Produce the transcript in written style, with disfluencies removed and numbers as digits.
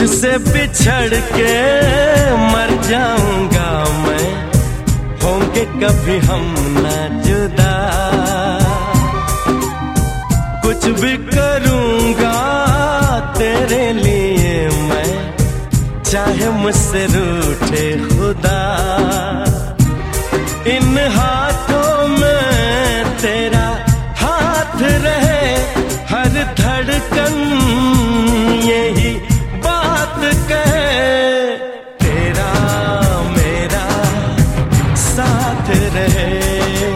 तुझसे बिछड़ के मर जाऊंगा मैं, होंगे कभी हम ना जुदा। कुछ भी करूंगा तेरे लिए मैं, चाहे मुझसे रूठे खुदा। इन हाथों में तेरा हाथ रहे, हर धड़कन यही बात कहे, तेरा मेरा साथ रहे।